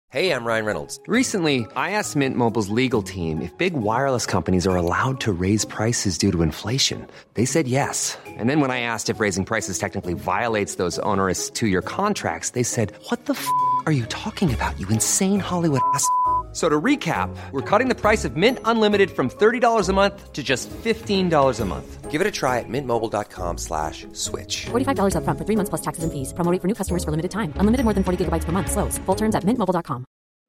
Hey, I'm Ryan Reynolds. Recently, I asked Mint Mobile's legal team if big wireless companies are allowed to raise prices due to inflation. They said yes. And then when I asked if raising prices technically violates those onerous two-year contracts, they said, "What the are you talking about, you insane Hollywood ass?" So to recap, we're cutting the price of Mint Unlimited from $30 a month to just $15 a month. Give it a try at mintmobile.com/switch. $45 up front for 3 months plus taxes and fees. Promo rate for new customers for limited time. Unlimited more than 40 gigabytes per month. Slows full terms at mintmobile.com.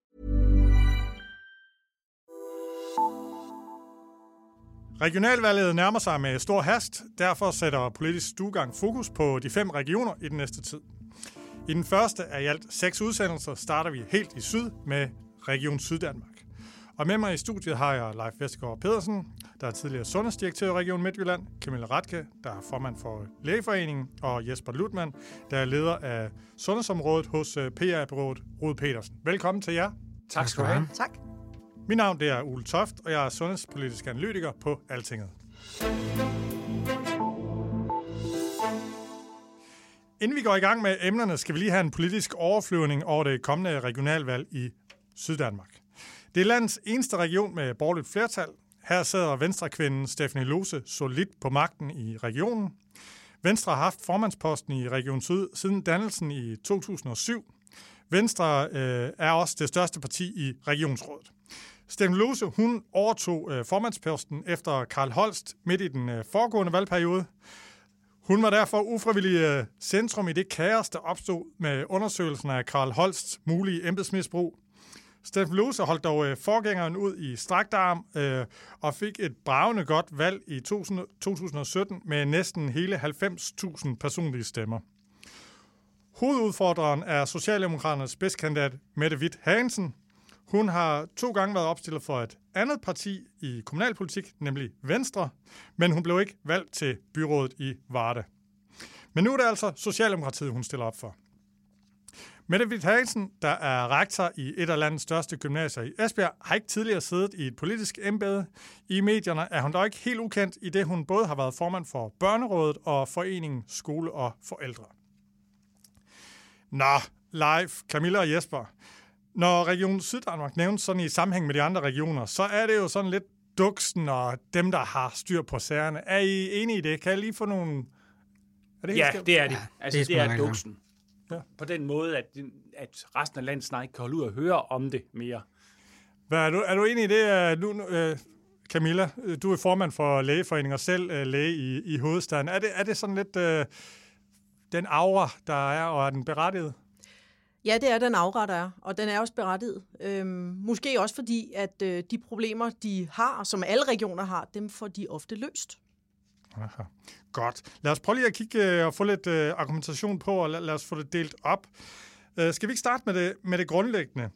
Regionalvalget nærmer sig med stor hast. Derfor sætter Politisk Stuegang fokus på de 5 regioner i den næste tid. I den første af i alt 6 udsendelser starter vi helt i syd med Region Syddanmark. Og med mig i studiet har jeg Leif Vestergaard Pedersen, der er tidligere sundhedsdirektør i Region Midtjylland, Camilla Ratke, der er formand for Lægeforeningen, og Jesper Lutman, der er leder af sundhedsområdet hos PR-bureauet Rud Petersen. Velkommen til jer. Tak skal du have. Tak. Mit navn er Ole Toft, og jeg er sundhedspolitisk analytiker på Altinget. Inden vi går i gang med emnerne, skal vi lige have en politisk overflyvning over det kommende regionalvalg i Syddanmark. Det er landets eneste region med borgerligt flertal. Her sidder Venstre-kvinden Stephanie Lose solidt på magten i regionen. Venstre har haft formandsposten i Region Syd siden dannelsen i 2007. Venstre er også det største parti i regionsrådet. Stephanie Lose, hun overtog formandsposten efter Carl Holst midt i den foregående valgperiode. Hun var derfor ufrivillig centrum i det kaos, der opstod med undersøgelsen af Carl Holsts mulige embedsmisbrug. Stephanie Lose holdt dog forgængeren ud i strakt arm og fik et bragende godt valg i 2017 med næsten hele 90.000 personlige stemmer. Hovedudfordreren er Socialdemokraternes spidskandidat Mette Hvidt Hansen. Hun har 2 gange været opstillet for et andet parti i kommunalpolitik, nemlig Venstre, men hun blev ikke valgt til byrådet i Varde. Men nu er det altså Socialdemokratiet, hun stiller op for. Mette Hvidt Hansen, der er rektor i et af landets største gymnasier i Esbjerg, har ikke tidligere siddet i et politisk embede. I medierne er hun dog ikke helt ukendt, i det hun både har været formand for Børnerådet og Foreningen Skole og Forældre. Nå, Leif, Camilla og Jesper. Når Region Syddanmark nævnes sådan i sammenhæng med de andre regioner, så er det jo sådan lidt duksen og dem, der har styr på sagerne. Er I enige i det? Kan jeg lige få nogle... Ja, det er det. Altså, det er duksen. Ja. På den måde, at resten af landet snart ikke kan holde ud og høre om det mere. Er du enig i det, Camilla? Du er formand for Lægeforeningen og selv læge i hovedstaden. Er det sådan lidt den aura, der er, og er den berettiget? Ja, det er den aura, der er, og den er også berettiget. Måske også fordi, at de problemer, de har, som alle regioner har, dem får de ofte løst. Aha. Godt. Lad os prøve lige at kigge og få lidt argumentation på, og lad os få det delt op. Skal vi ikke starte med det grundlæggende?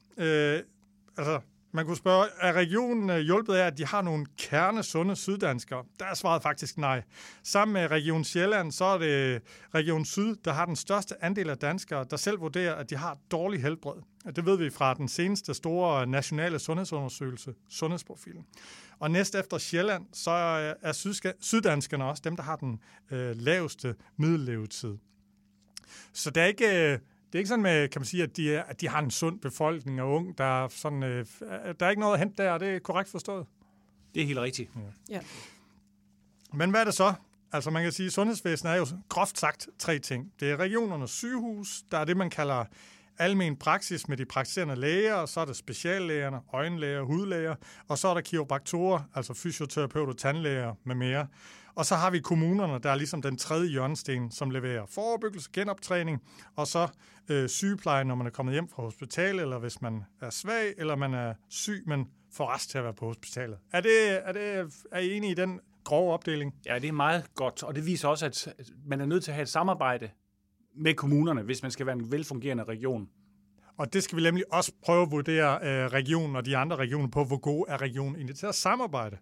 Man kunne spørge, er regionen hjulpet af, at de har nogle kernesunde syddanskere? Der er svaret faktisk nej. Sammen med Region Sjælland, så er det Region Syd, der har den største andel af danskere, der selv vurderer, at de har dårlig helbred. Det ved vi fra den seneste store nationale sundhedsundersøgelse, Sundhedsprofilen. Og næst efter Sjælland, så er syddanskerne også dem, der har den laveste middellevetid. Så det er ikke sådan med, kan man sige, at de har en sund befolkning og ung. Der er ikke noget at hente der, og det er korrekt forstået. Det er helt rigtigt. Ja. Men hvad er det så? Altså man kan sige, at sundhedsvæsenet er jo groft sagt 3 ting. Det er regionernes sygehus, der er det, man kalder almen praksis med de praktiserende læger, og så er der speciallægerne, øjenlæger, hudlæger, og så er der kiropraktorer, altså fysioterapeuter, tandlæger med mere. Og så har vi kommunerne, der er ligesom den 3. hjørnesten, som leverer forebyggelse, genoptræning, og så sygepleje, når man er kommet hjem fra hospitalet, eller hvis man er svag, eller man er syg, men får rest til at være på hospitalet. Er I enige i den grove opdeling? Ja, det er meget godt, og det viser også, at man er nødt til at have et samarbejde med kommunerne, hvis man skal være en velfungerende region. Og det skal vi nemlig også prøve at vurdere regionen og de andre regioner på, hvor gode er regionen egentlig til at samarbejde.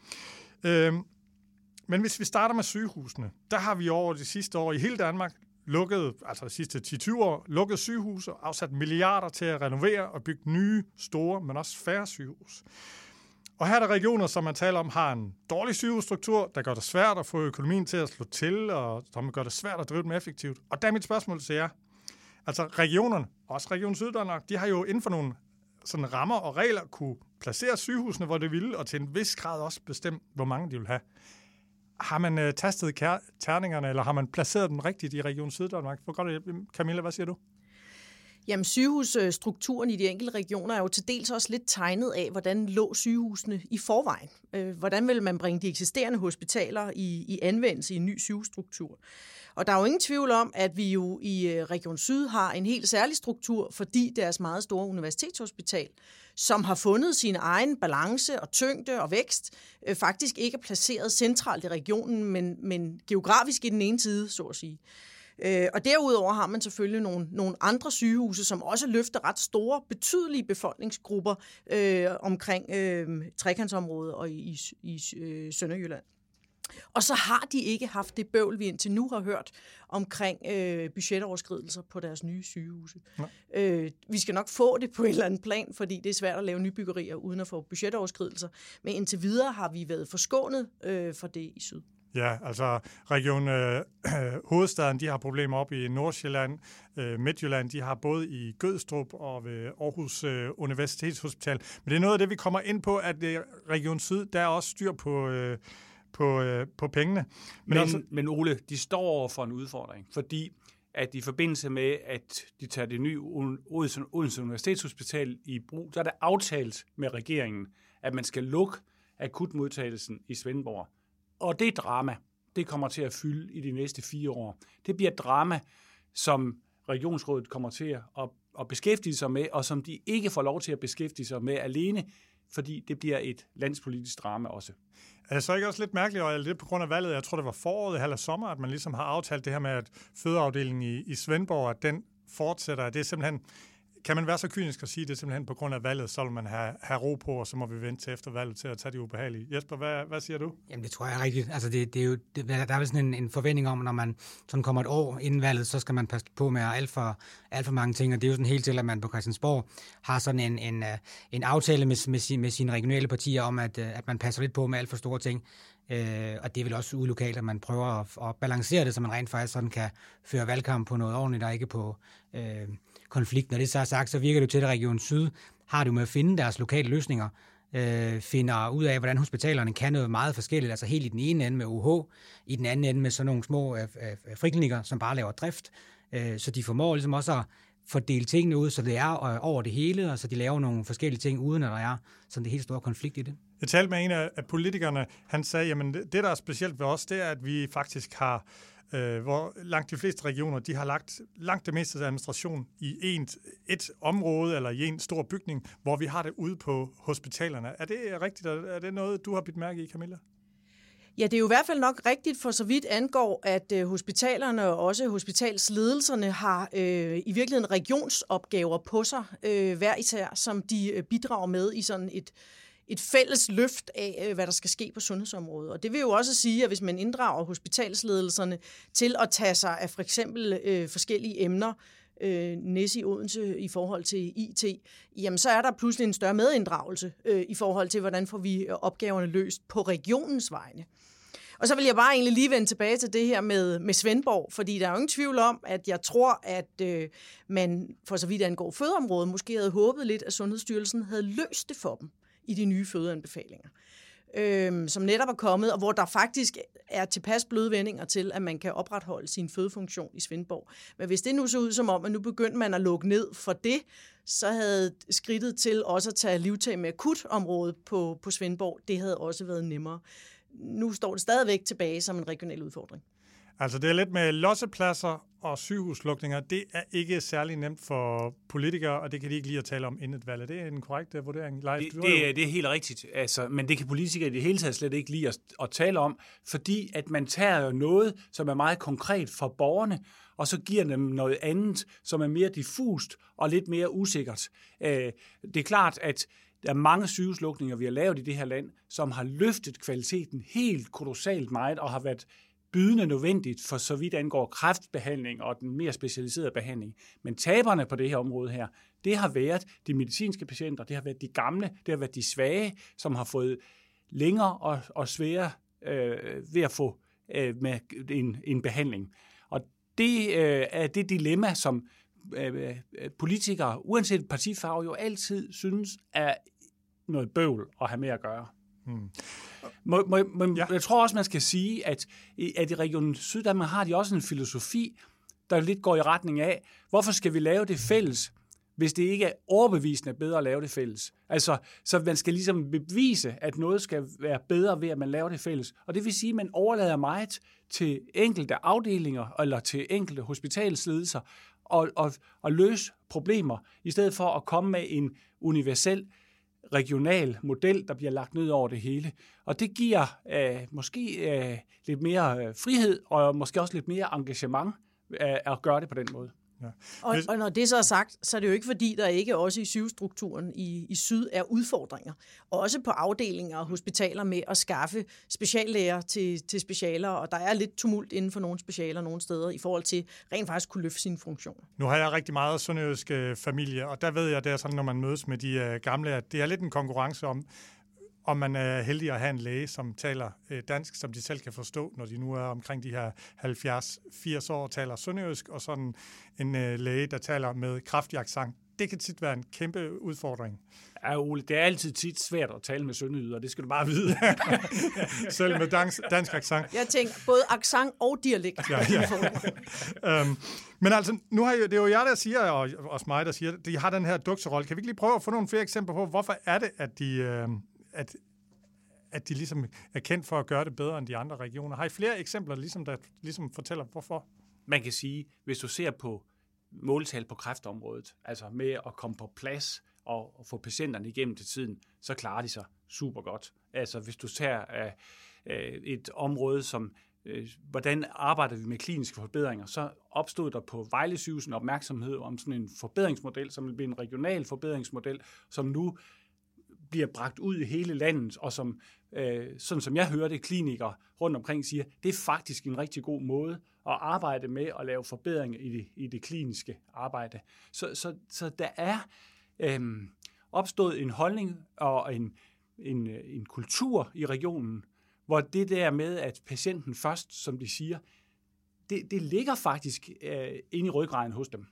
Men hvis vi starter med sygehusene, der har vi over de sidste år i hele Danmark lukket, altså de sidste 10-20 år, lukket sygehuse og afsat milliarder til at renovere og bygge nye, store, men også færre sygehus. Og her er der regioner, som man taler om, har en dårlig sygehusstruktur, der gør det svært at få økonomien til at slå til, og som gør det svært at drive dem effektivt. Og der er mit spørgsmål til jer. Altså regionerne, også Region Syddanmark, de har jo inden for nogle sådan rammer og regler kunne placere sygehusene, hvor det ville, og til en vis grad også bestemme, hvor mange de vil have. Har man tastet terningerne, eller har man placeret dem rigtigt i Region Syddanmark? Camilla, hvad siger du? Jamen, sygehusstrukturen i de enkelte regioner er jo til dels også lidt tegnet af, hvordan lå sygehusene i forvejen. Hvordan vil man bringe de eksisterende hospitaler i anvendelse i en ny sygehusstruktur? Og der er jo ingen tvivl om, at vi jo i Region Syd har en helt særlig struktur, fordi deres meget store universitetshospital, som har fundet sin egen balance og tyngde og vækst, faktisk ikke er placeret centralt i regionen, men geografisk i den ene side, så at sige. Og derudover har man selvfølgelig nogle andre sygehuse, som også løfter ret store, betydelige befolkningsgrupper omkring trekantsområdet og i Sønderjylland. Og så har de ikke haft det bøvl, vi indtil nu har hørt omkring budgetoverskridelser på deres nye sygehuse. Vi skal nok få det på et eller andet plan, fordi det er svært at lave nybyggerier uden at få budgetoverskridelser. Men indtil videre har vi været forskånet for det i syd. Ja, altså Region Hovedstaden, de har problemer op i Nordsjælland, Midtjylland, de har både i Gødstrup og ved Aarhus Universitetshospital. Men det er noget af det, vi kommer ind på, at Region Syd, der er også styr på pengene. Men Ole, de står over for en udfordring, fordi at i forbindelse med, at de tager det nye Odense Universitetshospital i brug, så er det aftalt med regeringen, at man skal lukke akutmodtagelsen i Svendborg. Og det drama, det kommer til at fylde i de næste 4 år. Det bliver et drama, som regionsrådet kommer til at beskæftige sig med, og som de ikke får lov til at beskæftige sig med alene, fordi det bliver et landspolitisk drama også. Er det så ikke også lidt mærkeligt, og lidt på grund af valget, jeg tror det var foråret eller sommer, at man ligesom har aftalt det her med, at fødeafdelingen i Svendborg, at den fortsætter, det er simpelthen, kan man være så kynisk at sige, det er simpelthen på grund af valget, så vil man have ro på, og så må vi vente til efter valget til at tage det ubehagelige. Jesper, hvad siger du? Jamen det tror jeg er rigtigt. Altså det er jo, der er sådan en forventning om, når man sådan kommer et år inden valget, så skal man passe på med alt for mange ting, og det er jo sådan helt til, at man på Christiansborg har sådan en aftale med sine regionale partier om, at man passer lidt på med alt for store ting. Og det er vel også ude lokalt, at man prøver at balancere det, så man rent faktisk sådan kan føre valgkamp på noget ordentligt, og ikke på konflikt. Når det så er sagt, så virker det jo til, at Region Syd har det med at finde deres lokale løsninger, finder ud af, hvordan hospitalerne kan noget meget forskelligt, altså helt i den ene ende med UH, i den anden ende med sådan nogle små friklinikker, som bare laver drift, så de formår ligesom også at fordele tingene ud, så det er over det hele, og så de laver nogle forskellige ting, uden at der er sådan det helt store konflikt i det. Jeg talte med en af politikerne, han sagde, jamen det der er specielt ved os, det er, at vi faktisk har, hvor langt de fleste regioner, de har lagt langt det meste af administration i et område, eller i en stor bygning, hvor vi har det ude på hospitalerne. Er det rigtigt? Er det noget, du har bidt mærke i, Camilla? Ja, det er jo i hvert fald nok rigtigt for så vidt angår, at hospitalerne og også hospitalsledelserne har i virkeligheden regionsopgaver på sig hver især, som de bidrager med i sådan et fælles løft af, hvad der skal ske på sundhedsområdet. Og det vil jo også sige, at hvis man inddrager hospitalsledelserne til at tage sig af for eksempel forskellige emner, Næs i Odense i forhold til IT, jamen så er der pludselig en større medinddragelse i forhold til, hvordan får vi opgaverne løst på regionens vegne. Og så vil jeg bare egentlig lige vende tilbage til det her med Svendborg, fordi der er jo ingen tvivl om, at jeg tror, at man for så vidt angår fødeområdet, måske havde håbet lidt, at Sundhedsstyrelsen havde løst det for dem i de nye fødeanbefalinger, som netop er kommet, og hvor der faktisk er tilpas bløde vendinger til, at man kan opretholde sin fødefunktion i Svendborg. Men hvis det nu så ud som om, at nu begyndte man at lukke ned for det, så havde skridtet til også at tage livtag med akutområdet på Svendborg, det havde også været nemmere. Nu står det stadigvæk tilbage som en regional udfordring. Altså det er lidt med lossepladser og sygehuslukninger. Det er ikke særlig nemt for politikere, og det kan de ikke lide at tale om inden et valg. Er det en korrekt vurdering? Det er helt rigtigt, altså, men det kan politikere i det hele taget slet ikke lide at tale om, fordi at man tager noget, som er meget konkret for borgerne, og så giver dem noget andet, som er mere diffust og lidt mere usikkert. Det er klart, at der er mange sygehuslukninger, vi har lavet i det her land, som har løftet kvaliteten helt kolossalt meget og har været bydende nødvendigt for så vidt angår kræftbehandling og den mere specialiserede behandling. Men taberne på det her område her, det har været de medicinske patienter, det har været de gamle, det har været de svage, som har fået længere og sværere ved at få med en behandling. Og det er det dilemma, som politikere, uanset partifarve, jo altid synes er noget bøvl at have med at gøre. Jeg tror også, man skal sige, at i Region Syddanmark har de også en filosofi, der lidt går i retning af, hvorfor skal vi lave det fælles, hvis det ikke er overbevisende bedre at lave det fælles. Altså, så man skal ligesom bevise, at noget skal være bedre ved, at man laver det fælles. Og det vil sige, at man overlader meget til enkelte afdelinger eller til enkelte hospitalsledelser og løse problemer, i stedet for at komme med en universel regional model, der bliver lagt ned over det hele. Og det giver måske lidt mere frihed og måske også lidt mere engagement at gøre det på den måde. Ja. Og når det så er sagt, så er det jo ikke fordi, der ikke også i sygehusstrukturen i syd er udfordringer. Også på afdelinger og hospitaler med at skaffe speciallæger til specialer, og der er lidt tumult inden for nogle specialer nogle steder i forhold til rent faktisk kunne løfte sine funktioner. Nu har jeg rigtig meget sønderjysk familie, og der ved jeg, det er sådan, når man mødes med de gamle, at det er lidt en konkurrence om man er heldig at have en læge, som taler dansk, som de selv kan forstå, når de nu er omkring de her 70-80 år, taler sønderjysk, og sådan en læge, der taler med kraftig accent. Det kan tit være en kæmpe udfordring. Ja, Ole, det er altid tit svært at tale med sønderjyder, det skal du bare vide. Selv med dansk accent. Jeg tænker både accent og dialekt. Ja. Men altså, nu har det er jo jer, der siger, og også mig, der siger, at de har den her dukserolle. Kan vi ikke lige prøve at få nogle flere eksempler på, hvorfor er det, at de ligesom er kendt for at gøre det bedre end de andre regioner? Har I flere eksempler, der ligesom fortæller, hvorfor? Man kan sige, hvis du ser på måltal på kræftområdet, altså med at komme på plads og få patienterne igennem til tiden, så klarer de sig super godt. Altså hvis du tager et område som, hvordan arbejder vi med kliniske forbedringer, så opstod der på Vejle Sygehus en opmærksomhed om sådan en forbedringsmodel, som vil blive en regional forbedringsmodel, som nu bliver bragt ud i hele landet, og som, sådan som jeg hører det, klinikere rundt omkring siger, det er faktisk en rigtig god måde at arbejde med at lave forbedringer i det kliniske arbejde. Så der er opstået en holdning og en kultur i regionen, hvor det der med, at patienten først, som de siger, det ligger faktisk inde i ryggraden hos dem.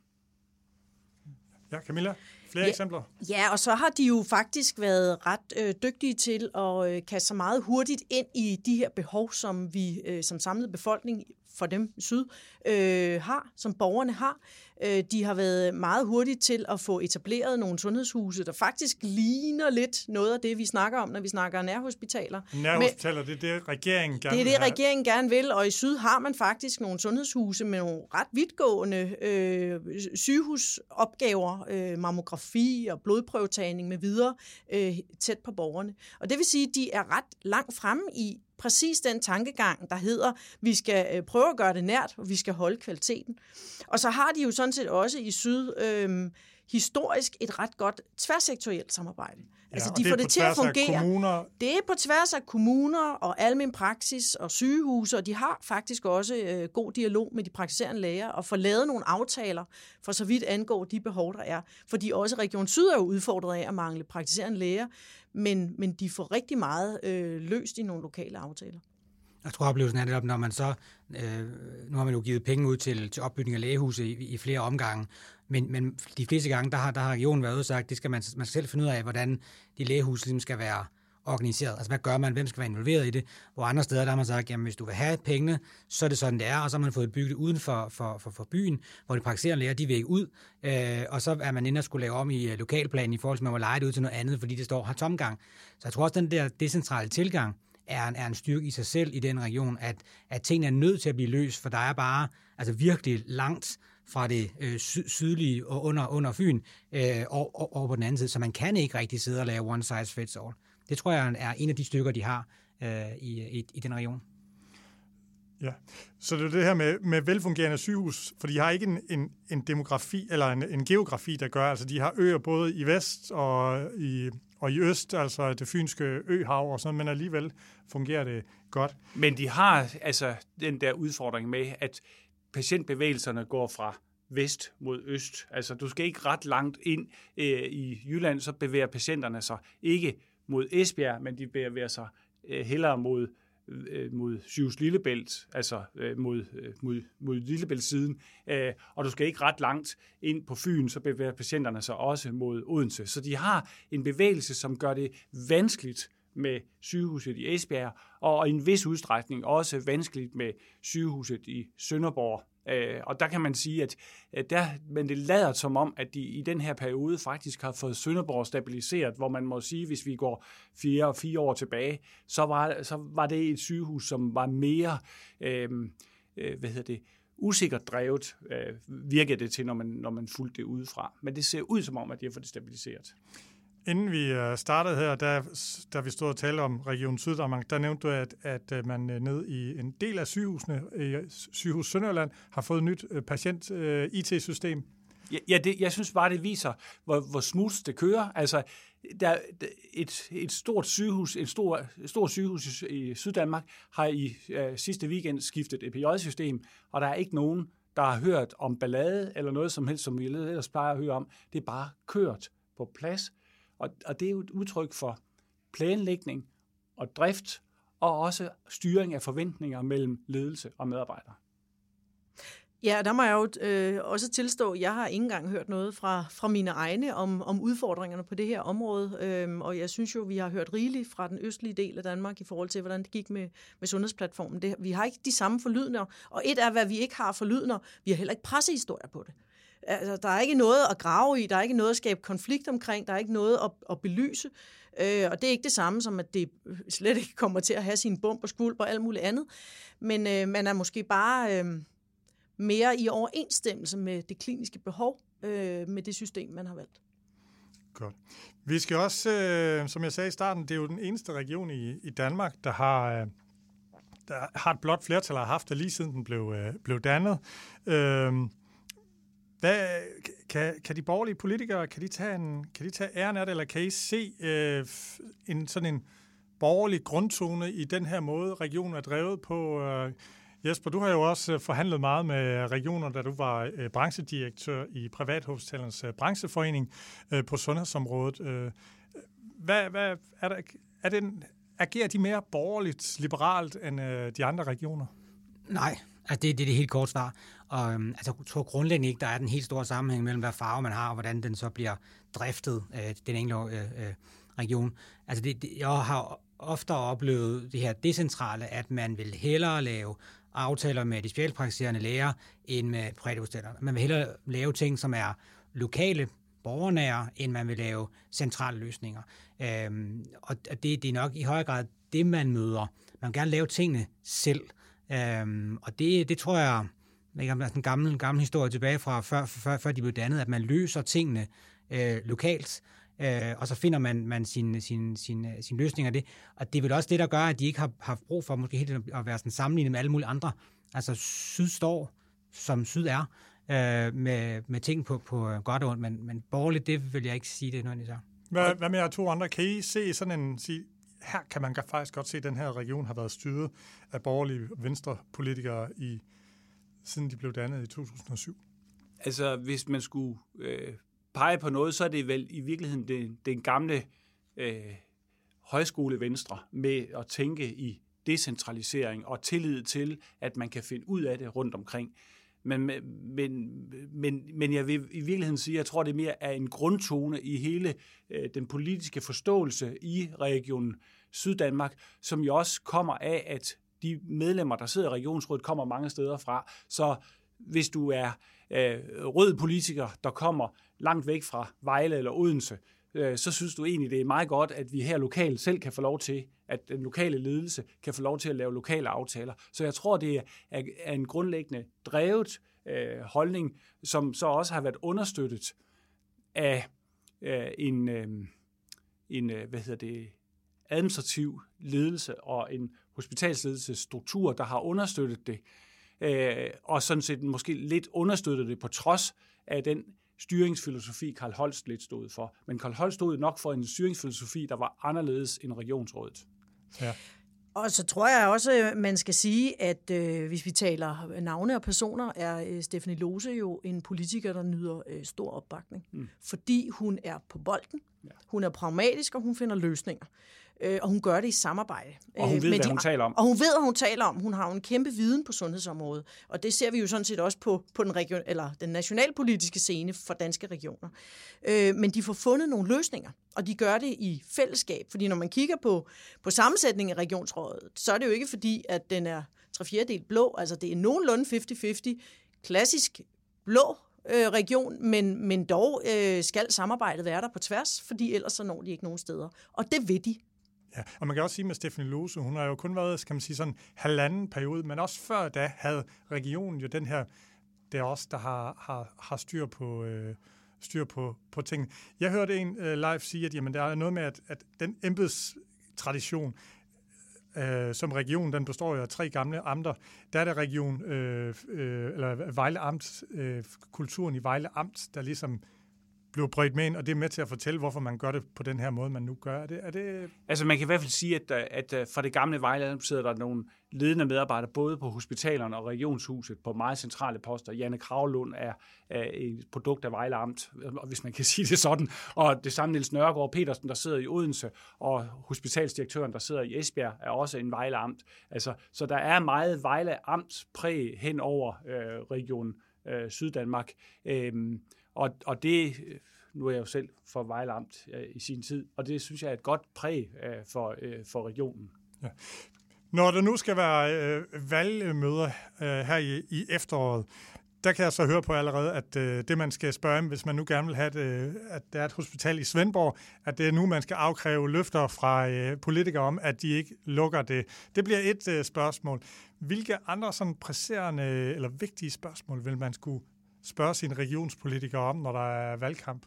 Ja, Camilla, flere eksempler? Ja, og så har de jo faktisk været ret dygtige til at kaste sig meget hurtigt ind i de her behov, som vi som samlet befolkning for dem syd har, som borgerne har. De har været meget hurtige til at få etableret nogle sundhedshuse, der faktisk ligner lidt noget af det, vi snakker om, når vi snakker nærhospitaler. Nærhospitaler, det er det, regeringen gerne vil. Det er det, regeringen gerne vil, og i syd har man faktisk nogle sundhedshuse med nogle ret vidtgående sygehusopgaver, mammografi og blodprøvetagning med videre tæt på borgerne. Og det vil sige, at de er ret langt fremme i præcis den tankegang, der hedder, vi skal prøve at gøre det nært, og vi skal holde kvaliteten. Og så har de jo sådan set også i syd historisk et ret godt tværsektorielt samarbejde. Ja, altså, de får det til at fungere. Det er på tværs af kommuner og almen praksis og sygehuse, og de har faktisk også god dialog med de praktiserende læger og får lavet nogle aftaler, for så vidt angår de behov, der er. Fordi også Region Syd er jo udfordret af at mangle praktiserende læger, men de får rigtig meget løst i nogle lokale aftaler. Jeg tror, oplevelsen er det, når man så, nu har man jo givet penge ud til opbygning af lægehuse i flere omgange, men de fleste gange, der har regionen været ude og sagt, det skal man skal selv finde ud af, hvordan de lægehuse ligesom skal være organiseret. Altså, hvad gør man? Hvem skal være involveret i det? Hvor andre steder, der har man sagt, jamen, hvis du vil have pengene, så er det sådan, det er, og så har man fået bygget uden for byen, hvor de praktiserende læger, de vil ikke ud, og så er man inde og skulle lave om i lokalplanen i forhold til, at man må leje det ud til noget andet, fordi det står her tomgang. Så jeg tror også, den der decentrale tilgang er en styrke i sig selv i den region, at tingene er nødt til at blive løst, for der er bare virkelig langt fra det sydlige og under Fyn og på den anden side, så man kan ikke rigtig sidde og lave one size fits all. Det tror jeg er en af de stykker, de har i den region. Ja, så det er det her med velfungerende sygehus, for de har ikke en demografi eller en geografi, der gør, altså de har øer både i vest og i øst, altså det fynske øhav og sådan, men alligevel fungerer det godt. Men de har altså den der udfordring med, at patientbevægelserne går fra vest mod øst. Altså du skal ikke ret langt ind i Jylland, så bevæger patienterne sig ikke mod Esbjerg, men de bevæger sig hellere mod mod Sygehus Lillebælt, altså mod Lillebælt-siden, og du skal ikke ret langt ind på Fyn, så bevæger patienterne sig også mod Odense. Så de har en bevægelse, som gør det vanskeligt med sygehuset i Esbjerg, og i en vis udstrækning også vanskeligt med sygehuset i Sønderborg. Og der kan man sige, men det lader som om, at de i den her periode faktisk har fået Sønderborg stabiliseret, hvor man må sige, hvis vi går 4 år tilbage, så var det et sygehus, som var mere, usikkert drevet, virkede det til, når man fulgte det udefra. Men det ser ud som om, at de har fået det stabiliseret. Inden vi startede her, da vi stod og talte om Region Syddanmark, der nævnte du, at man ned i en del af sygehusene, Sygehus Sønderjylland, har fået et nyt patient-IT-system. Ja, jeg synes bare, det viser, hvor smooth det kører. Altså, der et stort sygehus, et stort sygehus i Syddanmark har i sidste weekend skiftet EPJ-system, og der er ikke nogen, der har hørt om ballade eller noget som helst, som vi ellers plejer at høre om. Det er bare kørt på plads. Og det er jo et udtryk for planlægning og drift, og også styring af forventninger mellem ledelse og medarbejdere. Ja, der må jeg jo også tilstå, at jeg har ikke engang hørt noget fra mine egne om udfordringerne på det her område. Og jeg synes jo, vi har hørt rigeligt fra den østlige del af Danmark i forhold til, hvordan det gik med sundhedsplatformen. Vi har ikke de samme forlydender, og et er, hvad vi ikke har forlydender. Vi har heller ikke pressehistorier på det. Altså, der er ikke noget at grave i, der er ikke noget at skabe konflikt omkring, der er ikke noget at belyse, og det er ikke det samme som, at det slet ikke kommer til at have sin bump og skvulp og alt muligt andet, men man er måske bare mere i overensstemmelse med det kliniske behov med det system, man har valgt. Godt. Vi skal også, som jeg sagde i starten, det er jo den eneste region i Danmark, der har et blåt flertal, har haft det lige siden den blev dannet. Kan de borgerlige politikere, kan de tage æren af det, eller kan I se sådan en borgerlig grundtone i den her måde, regionen er drevet på? Jesper, du har jo også forhandlet meget med regioner, da du var branchedirektør i Privathospitalernes brancheforening på sundhedsområdet. Agerer de mere borgerligt, liberalt end de andre regioner? Nej, altså det er det helt kort svar. Og jeg tror grundlæggende ikke, der er den helt store sammenhæng mellem, hvad farve man har, og hvordan den så bliver driftet, den enkelte region. Altså jeg har ofte oplevet det her decentrale, at man vil hellere lave aftaler med de specialpraktiserende læger, end med privathospitaler. Man vil hellere lave ting, som er lokale, borgernære, end man vil lave centrale løsninger. Og det er nok i høj grad det, man møder. Man vil gerne lave tingene selv. Og det tror jeg, ikke om der er sådan en gammel historie tilbage fra før de blev dannet, at man løser tingene lokalt, og så finder man sin løsning af det. Og det er vel også det, der gør, at de ikke har haft brug for måske helt at være sådan sammenlignet med alle mulige andre. Altså syd står, som syd er, med ting på godt og ondt, men borgerligt, det vil jeg ikke sige, det er noget, der. Hvad med jer to andre? Kan I se sådan en... Her kan man faktisk godt se, at den her region har været styret af borgerlige venstrepolitikere siden de blev dannet i 2007. Altså, hvis man skulle pege på noget, så er det vel i virkeligheden den gamle højskole-venstre med at tænke i decentralisering og tillid til, at man kan finde ud af det rundt omkring. Men jeg vil i virkeligheden sige, at jeg tror, det mere er en grundtone i hele den politiske forståelse i regionen Syddanmark, som jo også kommer af, at de medlemmer, der sidder i regionsrådet, kommer mange steder fra. Så hvis du er rød politiker, der kommer langt væk fra Vejle eller Odense, så synes du egentlig, det er meget godt, at vi her lokalt selv kan få lov til, at den lokale ledelse kan få lov til at lave lokale aftaler. Så jeg tror, det er en grundlæggende drevet holdning, som så også har været understøttet af en administrativ ledelse og en hospitalsledelsesstruktur, der har understøttet det, og sådan set måske lidt understøttet det på trods af den styringsfilosofi, Carl Holst lidt stod for. Men Carl Holst stod nok for en styringsfilosofi, der var anderledes end regionsrådet. Ja. Og så tror jeg også, man skal sige, at hvis vi taler navne og personer, er Stephanie Lose jo en politiker, der nyder stor opbakning. Fordi hun er på bolden, hun er pragmatisk, og hun finder løsninger. Og hun gør det i samarbejde. Og hun ved, hvad hun taler om. Og hun ved, hvad hun taler om. Hun har jo en kæmpe viden på sundhedsområdet. Og det ser vi jo sådan set også på den nationalpolitiske scene for danske regioner. Men de får fundet nogle løsninger, og de gør det i fællesskab. Fordi når man kigger på sammensætningen af regionsrådet, så er det jo ikke fordi, at den er 3/4 blå. Altså det er nogenlunde 50-50. Klassisk blå region, men dog skal samarbejdet være der på tværs, fordi ellers så når de ikke nogen steder. Og det vil de. Ja, og man kan også sige med Stephanie Lose, hun har jo kun været, kan man sige, sådan halvanden periode, men også før da havde regionen jo den her, det er også der har styr på tingene. Jeg hørte en live sige, at jamen, der er noget med, at den embedstradition, som region, den består jo af 3 gamle amter. Der er det region, eller Vejle Amt, kulturen i Vejle Amt, der ligesom blev bredt med ind, og det er med til at fortælle, hvorfor man gør det på den her måde, man nu gør. Er det... Altså man kan i hvert fald sige, at fra det gamle Vejle sidder der nogle ledende medarbejdere, både på hospitalerne og regionshuset, på meget centrale poster. Janne Kravlund er et produkt af Vejle Amt, hvis man kan sige det sådan. Og det samme Niels Nørgaard Petersen, der sidder i Odense, og hospitalsdirektøren, der sidder i Esbjerg, er også en Vejle Amt. Altså, så der er meget Vejle Amts præg hen over region Syddanmark. Og det, nu er jeg jo selv for Vejle Amt i sin tid, og det synes jeg er et godt præg for regionen. Ja. Når der nu skal være valgmøder her i efteråret, der kan jeg så høre på allerede, at det man skal spørge om, hvis man nu gerne vil have, at der er et hospital i Svendborg, at det er nu, man skal afkræve løfter fra politikere om, at de ikke lukker det. Det bliver et spørgsmål. Hvilke andre sådan presserende eller vigtige spørgsmål vil man skulle spørge sine regionspolitikere om, når der er valgkamp?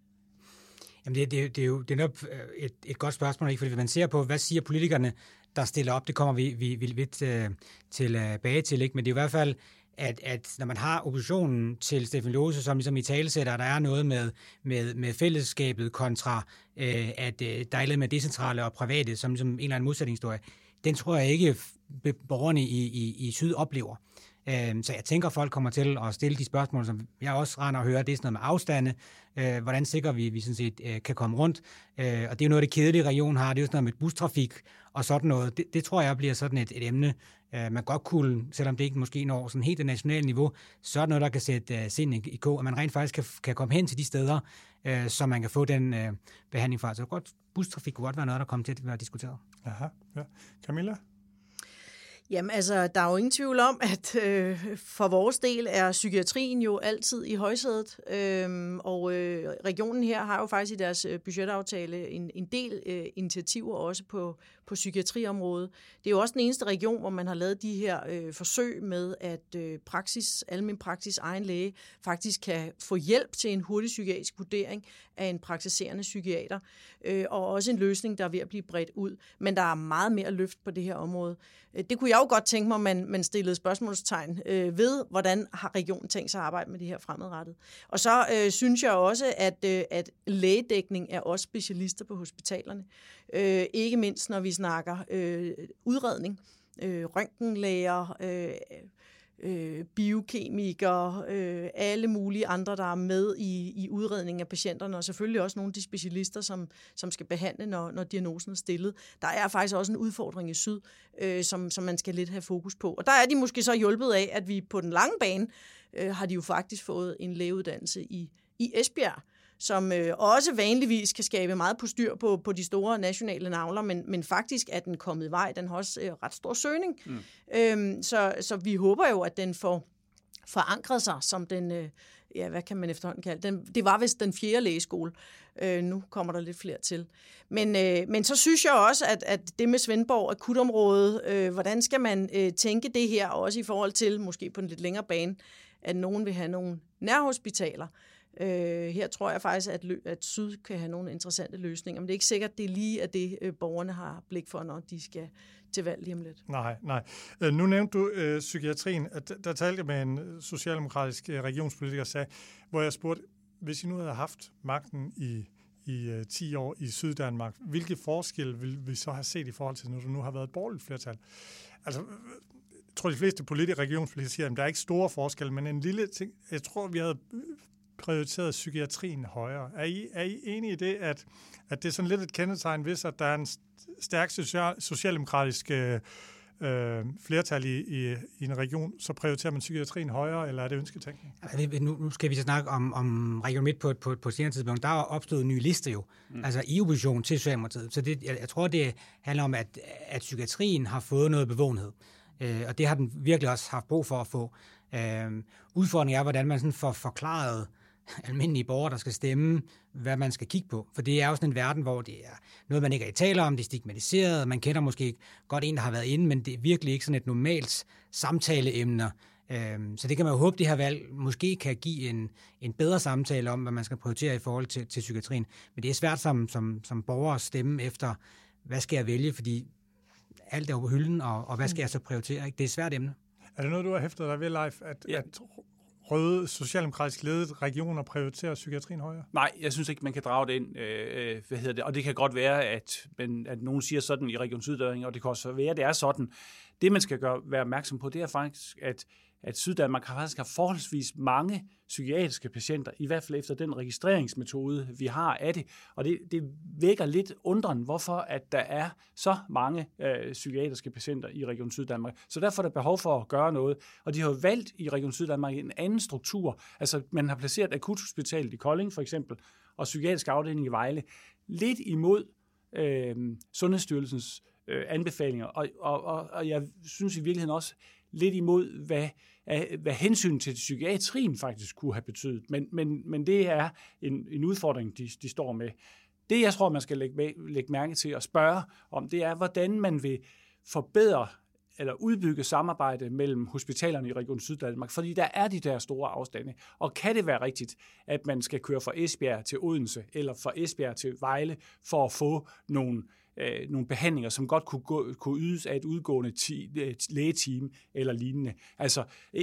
Jamen det er jo nok et godt spørgsmål, ikke? Fordi hvis man ser på, hvad siger politikerne, der stiller op, det kommer vi tilbage til, ikke? Men det er jo i hvert fald, at når man har oppositionen til Stephanie Lose, som ligesom i talesætter, der er noget med fællesskabet kontra, at der er lidt med decentrale og private, som ligesom en eller anden modsætningshistorie, den tror jeg ikke borgerne i Syd oplever. Så jeg tænker, at folk kommer til at stille de spørgsmål, som jeg også render og hører. Det er sådan noget med afstande. Hvordan sikrer vi sådan set kan komme rundt? Og det er jo noget, det kedelige region har. Det er jo sådan noget med bustrafik og sådan noget. Det tror jeg bliver sådan et emne, man godt kunne, selvom det ikke måske når sådan helt det nationale niveau, så er det noget, der kan sætte sind i kog, og man rent faktisk kan komme hen til de steder, så man kan få den behandling fra. Så godt, bustrafik kunne godt være noget, der kommer til at være diskuteret. Aha, ja. Camilla? Jamen altså, der er jo ingen tvivl om, at for vores del er psykiatrien jo altid i højsædet, og regionen her har jo faktisk i deres budgetaftale en del initiativer også på psykiatriområdet. Det er jo også den eneste region, hvor man har lavet de her forsøg med, at almen praksis egen læge faktisk kan få hjælp til en hurtig psykiatrisk vurdering af en praktiserende psykiater, og også en løsning, der er ved at blive bredt ud. Men der er meget mere løft på det her område. Det kunne jeg jo godt tænke mig, man stillede spørgsmålstegn ved, hvordan har regionen tænkt sig at arbejde med det her fremadrettet. Og så synes jeg også, at lægedækning er også specialister på hospitalerne. Ikke mindst, når vi snakker udredning, røntgenlæger, biokemikere, alle mulige andre, der er med i udredning af patienterne, og selvfølgelig også nogle af de specialister, som skal behandle, når diagnosen er stillet. Der er faktisk også en udfordring i Syd, som man skal lidt have fokus på. Og der er de måske så hjulpet af, at vi på den lange bane har de jo faktisk fået en lægeuddannelse i Esbjerg, som også vanligvis kan skabe meget postyr på de store nationale navler, men faktisk er den kommet i vej. Den har også ret stor søgning. Så vi håber jo, at den får forankret sig som den, hvad kan man efterhånden kalde det var vist den 4. lægeskole. Nu kommer der lidt flere til. Men så synes jeg også, at det med Svendborg akutområdet, hvordan skal man tænke det her, også i forhold til, måske på en lidt længere bane, at nogen vil have nogle nærhospitaler. Her tror jeg faktisk, at Syd kan have nogle interessante løsninger, men det er ikke sikkert, at det er lige at det, borgerne har blik for, når de skal til valg lige om lidt. Nej. Nu nævnte du psykiatrien. Der talte jeg med en socialdemokratisk regionspolitiker, hvor jeg spurgte, hvis I nu havde haft magten i 10 år i Syddanmark, hvilke forskelle vil vi så have set i forhold til, når du nu har været et borgerligt flertal? Altså, jeg tror, de fleste regionspolitikere siger, at der er ikke store forskelle, men en lille ting. Jeg tror, vi havde prioriteret psykiatrien højere. Er I enige i det, at det er sådan lidt et kendetegn, hvis at der er en stærk socialdemokratisk flertal i en region, så prioriterer man psykiatrien højere, eller er det ønsketænkning? Nu skal vi så snakke om Region Midt på senere tidspunkt. Der er opstået en ny liste jo, altså i opposition til Socialdemokratiet. Så jeg tror, det handler om, at psykiatrien har fået noget bevågenhed. Og det har den virkelig også haft brug for at få. Udfordringen er, hvordan man sådan får forklaret almindelige borgere, der skal stemme, hvad man skal kigge på. For det er jo sådan en verden, hvor det er noget, man ikke rigtig taler om, det er stigmatiseret, man kender måske godt en, der har været inde, men det er virkelig ikke sådan et normalt samtaleemne. Så det kan man jo håbe, det her valg måske kan give en bedre samtale om, hvad man skal prioritere i forhold til psykiatrien. Men det er svært som borger at stemme efter, hvad skal jeg vælge, fordi alt er jo på hylden, og hvad skal jeg så prioritere? Ikke? Det er et svært emne. Er det noget, du har hæftet dig ved, Leif, at røde socialdemokratisk ledede regioner prioriterer psykiatrien højere? Nej, jeg synes ikke, man kan drage det ind. Og det kan godt være, at nogen siger sådan i Region Syddanmark, og det kan også være, at det er sådan. Det, man skal være opmærksom på, det er faktisk, at Syddanmark faktisk har forholdsvis mange psykiatriske patienter, i hvert fald efter den registreringsmetode, vi har af det. Og det vækker lidt undren, hvorfor at der er så mange psykiatriske patienter i Region Syddanmark. Så derfor er der behov for at gøre noget. Og de har jo valgt i Region Syddanmark en anden struktur. Altså man har placeret akuthospitalet i Kolding for eksempel, og psykiatrisk afdeling i Vejle, lidt imod Sundhedsstyrelsens anbefalinger. Og jeg synes i virkeligheden også lidt imod, hvad hensyn til psykiatrien faktisk kunne have betydet. Men det er en udfordring, de står med. Det, jeg tror, man skal lægge mærke til og spørge om, det er, hvordan man vil forbedre eller udbygge samarbejde mellem hospitalerne i Region Syddanmark, fordi der er de der store afstande. Og kan det være rigtigt, at man skal køre fra Esbjerg til Odense, eller fra Esbjerg til Vejle, for at få nogle behandlinger, som godt kunne ydes af et udgående lægeteam eller lignende. Altså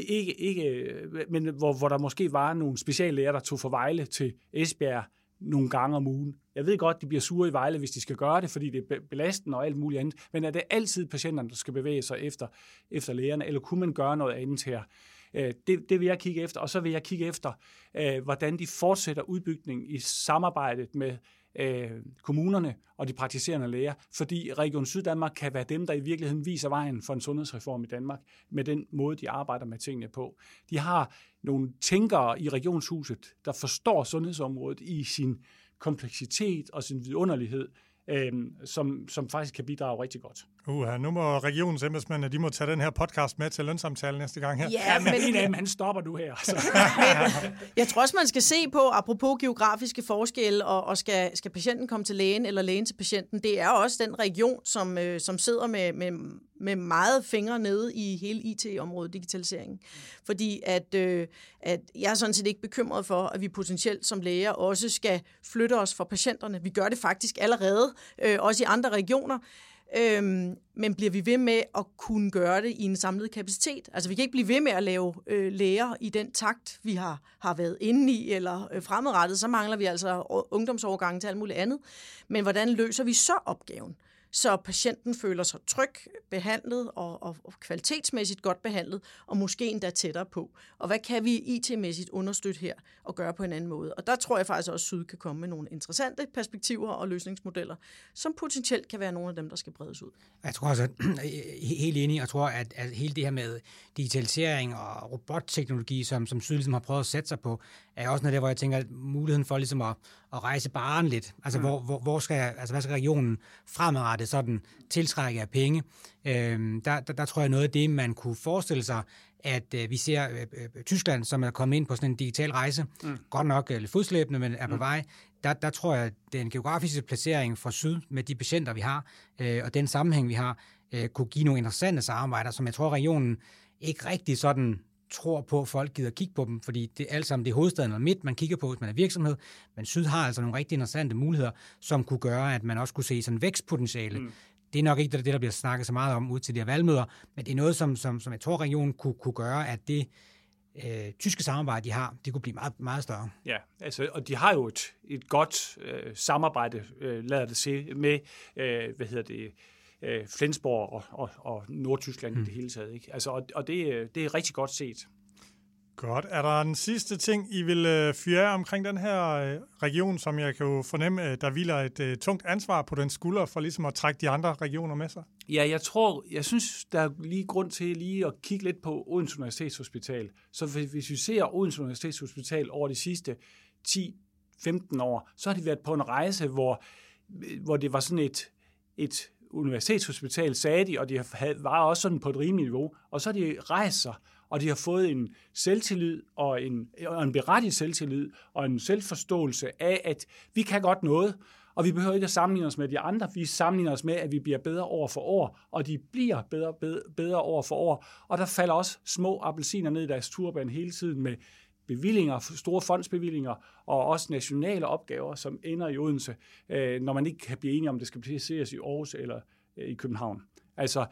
men hvor der måske var nogle speciallæger, der tog fra Vejle til Esbjerg nogle gange om ugen. Jeg ved godt, de bliver sure i Vejle, hvis de skal gøre det, fordi det er belastende og alt muligt andet, men er det altid patienterne, der skal bevæge sig efter lægerne, eller kunne man gøre noget andet her? Det vil jeg kigge efter, og så vil jeg kigge efter, hvordan de fortsætter udbygningen i samarbejdet med kommunerne og de praktiserende læger, fordi Region Syddanmark kan være dem, der i virkeligheden viser vejen for en sundhedsreform i Danmark, med den måde, de arbejder med tingene på. De har nogle tænkere i regionshuset, der forstår sundhedsområdet i sin kompleksitet og sin vidunderlighed, som faktisk kan bidrage rigtig godt. Nu må regionens embedsmænd, de må tage den her podcast med til lønsamtale næste gang her. Ja, men en af dem, han stopper nu her. Jeg tror også, man skal se på, apropos geografiske forskelle, og skal patienten komme til lægen, eller lægen til patienten, det er også den region, som sidder med meget fingre nede i hele IT-området, digitaliseringen. Fordi at jeg er sådan set ikke bekymret for, at vi potentielt som læger også skal flytte os fra patienterne. Vi gør det faktisk allerede, også i andre regioner. Men bliver vi ved med at kunne gøre det i en samlet kapacitet? Altså vi kan ikke blive ved med at lave læger i den takt, vi har været inde i, eller fremadrettet, så mangler vi altså ungdomsårgangen til alt muligt andet. Men hvordan løser vi så opgaven? Så patienten føler sig tryg, behandlet og kvalitetsmæssigt godt behandlet, og måske endda tættere på. Og hvad kan vi IT-mæssigt understøtte her og gøre på en anden måde? Og der tror jeg faktisk også, at Syd kan komme med nogle interessante perspektiver og løsningsmodeller, som potentielt kan være nogle af dem, der skal bredes ud. Jeg tror også, helt enig, jeg tror, at hele det her med digitalisering og robotteknologi, som Syd ligesom har prøvet at sætte sig på, er også noget der, hvor jeg tænker, at muligheden for ligesom at rejse barren lidt. Altså, hvad skal regionen fremadrettet sådan tiltrække af penge? Der tror jeg noget af det, man kunne forestille sig, at vi ser Tyskland, som er kommet ind på sådan en digital rejse, godt nok lidt fodslæbende, men er på vej. Der tror jeg, at den geografiske placering fra Syd med de patienter, vi har, og den sammenhæng, vi har, kunne give nogle interessante samarbejder, som jeg tror, regionen ikke rigtig sådan tror på, at folk gider kigge på dem, fordi det alt sammen det er hovedstaden og midt, man kigger på, hvis man er virksomhed, men Syd har altså nogle rigtig interessante muligheder, som kunne gøre, at man også kunne se sådan vækstpotentiale. Det er nok ikke det, der bliver snakket så meget om ud til de her valgmøder, men det er noget, som jeg tror, regionen kunne gøre, at det tyske samarbejde, de har, det kunne blive meget, meget større. Ja, altså, og de har jo et godt samarbejde, lader det se, med, Flensborg og Nordtyskland i det hele taget. Ikke? Altså, og det er rigtig godt set. Godt. Er der en sidste ting, I vil fyre omkring den her region, som jeg kan jo fornemme, der hviler et tungt ansvar på den skulder for ligesom at trække de andre regioner med sig? Ja, jeg synes, der er lige grund til lige at kigge lidt på Odense Universitetshospital. Så hvis vi ser Odense Universitetshospital over de sidste 10-15 år, så har de været på en rejse, hvor det var sådan et universitetshospital, sagde de, og de var også sådan på et rimeligt niveau. Og så har de rejst sig, og de har fået en selvtillid og en berettiget selvtillid og en selvforståelse af, at vi kan godt noget, og vi behøver ikke at sammenligne os med de andre. Vi sammenligner os med, at vi bliver bedre år for år, og de bliver bedre år for år. Og der falder også små appelsiner ned i deres turban hele tiden med bevillinger, store fondsbevillinger og også nationale opgaver, som ender i Odense, når man ikke kan blive enige om, det skal placeres i Aarhus eller i København. Altså,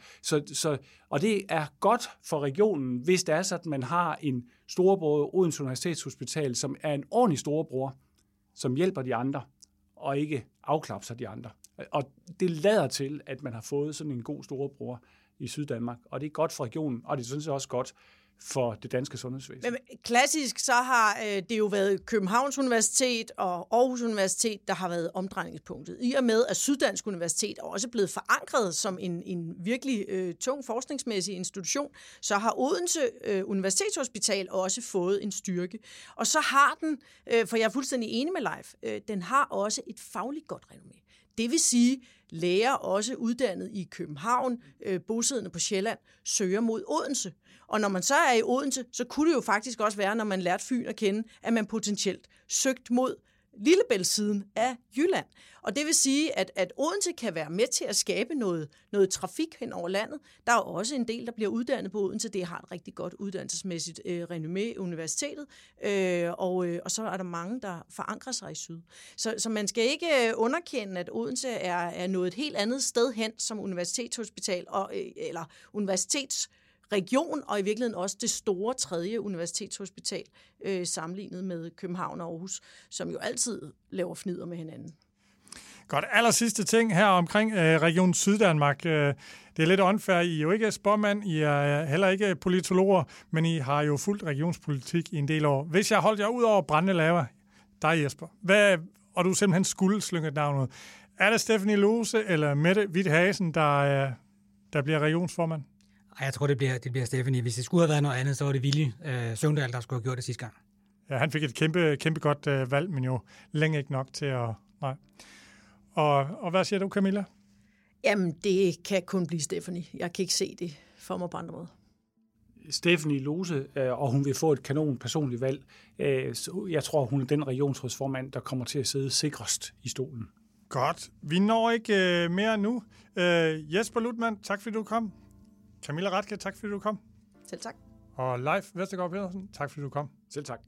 og det er godt for regionen, hvis det er sådan, at man har en storebror, Odense Universitetshospital, som er en ordentlig storebror, som hjælper de andre, og ikke afklapser de andre. Og det lader til, at man har fået sådan en god storebror i Syddanmark, og det er godt for regionen, og det synes jeg også godt for det danske sundhedsvæsen. Men klassisk så har det jo været Københavns Universitet og Aarhus Universitet, der har været omdrejningspunktet. I og med, at Syddansk Universitet er også blevet forankret som en virkelig tung forskningsmæssig institution, så har Odense Universitetshospital også fået en styrke. Og så har den, for jeg er fuldstændig enig med Leif, den har også et fagligt godt renommé. Det vil sige, læger også uddannet i København, bosiddende på Sjælland, søger mod Odense. Og når man så er i Odense, så kunne det jo faktisk også være, når man lærte Fyn at kende, at man potentielt søgt mod Lillebæltssiden af Jylland. Og det vil sige, at Odense kan være med til at skabe noget trafik hen over landet. Der er også en del, der bliver uddannet på Odense. Det har et rigtig godt uddannelsesmæssigt renommé universitetet. Og så er der mange, der forankrer sig i syd. Så man skal ikke underkende, at Odense er nået et helt andet sted hen som universitetshospital eller universitetsregion, og i virkeligheden også det store 3. universitetshospital, sammenlignet med København og Aarhus, som jo altid laver fnider med hinanden. Godt. Aller sidste ting her omkring Region Syddanmark. Det er lidt unfair. I er jo ikke spormand, I er heller ikke politologer, men I har jo fulgt regionspolitik i en del år. Hvis jeg holdt jer ud over brændende lava, dig Jesper, og du simpelthen skulle slynge et navn ud, er det Stephanie Lose eller Mette Witt-Hasen, der bliver regionsformand? Jeg tror, det bliver Stephanie. Hvis det skulle have været noget andet, så var det Willy Søvndal, der skulle have gjort det sidste gang. Ja, han fik et kæmpe godt valg, men jo længe ikke nok til at... Nej. Og hvad siger du, Camilla? Jamen, det kan kun blive Stephanie. Jeg kan ikke se det for mig på andre måder. Stephanie Lose, og hun vil få et kanon personligt valg. Jeg tror, hun er den regionsrådsformand, der kommer til at sidde sikrest i stolen. Godt. Vi når ikke mere nu. Jesper Luthmann, tak fordi du kom. Camilla Rathke, tak fordi du kom. Selv tak. Og Leif Vestergaard Pedersen, tak fordi du kom. Selv tak.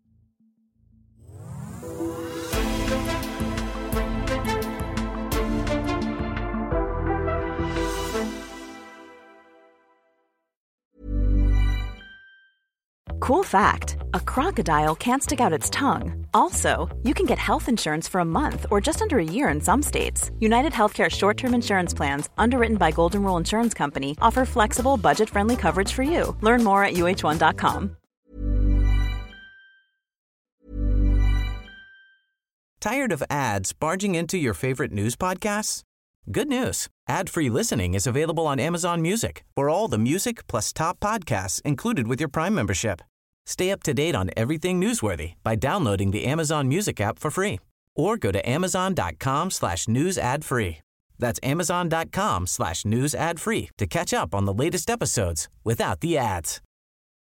Cool fact, a crocodile can't stick out its tongue. Also, you can get health insurance for a month or just under a year in some states. United Healthcare short-term insurance plans, underwritten by Golden Rule Insurance Company, offer flexible, budget-friendly coverage for you. Learn more at uh1.com. Tired of ads barging into your favorite news podcasts? Good news. Ad-free listening is available on Amazon Music for all the music plus top podcasts included with your Prime membership. Stay up to date on everything newsworthy by downloading the Amazon Music app for free or go to amazon.com/news ad free. That's amazon.com/news ad free to catch up on the latest episodes without the ads.